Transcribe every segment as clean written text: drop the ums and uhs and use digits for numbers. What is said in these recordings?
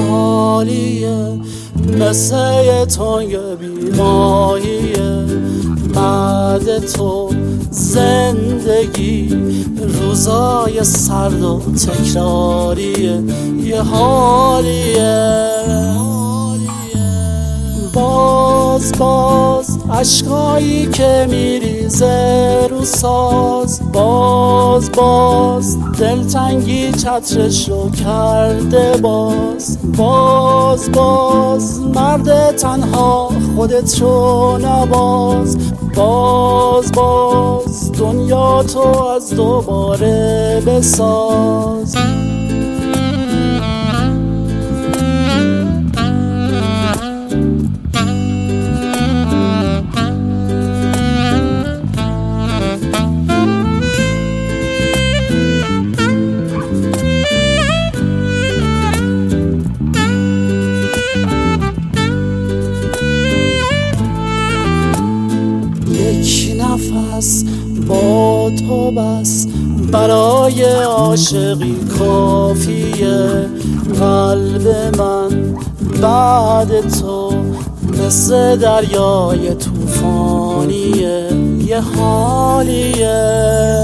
حالیه، مثل یه تنگ بیماهیه. بعد تو زندگی روزای سرد و تکراریه، یه حالیه. باز عشقایی که میریزه رو ساز، باز دلتنگی چترشو کرده. باز مرد تنها خودت رو نباز. باز دنیا تو از دوباره بساز. نفس با تو بس برای عاشقی کافیه. قلب من بعد تو مثل دریای طوفانیه، یه حالیه.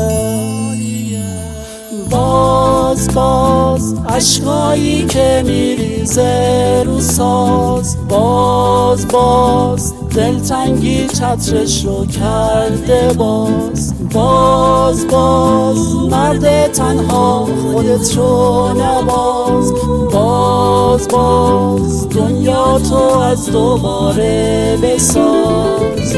باز عشقایی که میریزه رو ساز، باز دلتنگی چترشو کرده. باز مرد تنها خودت رو نباز. باز دنیا تو از دوباره بساز.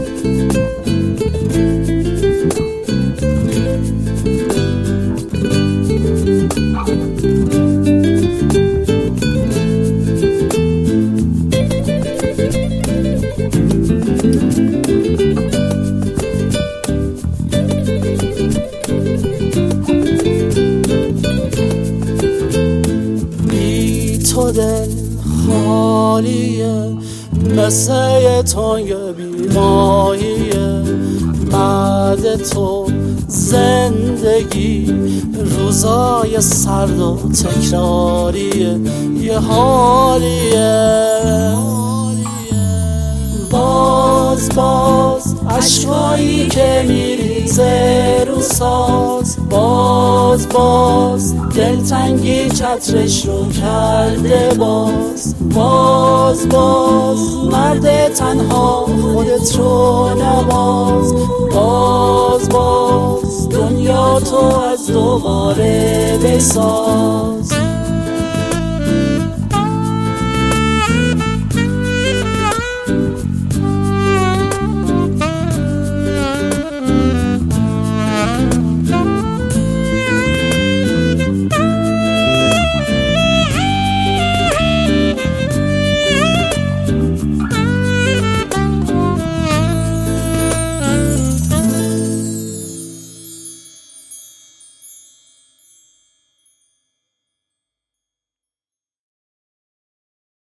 تو دل خالیه، مثل یه تنگ بیماهیه. بعد تو زندگی روزای سرد و تکراریه، یه حالیه. باز عشقایی که میریزه رو ساز، باز دلتنگی چترشو کرده. باز مرد تنها خودت رو نباز. باز دنیا تو از دوباره بساز.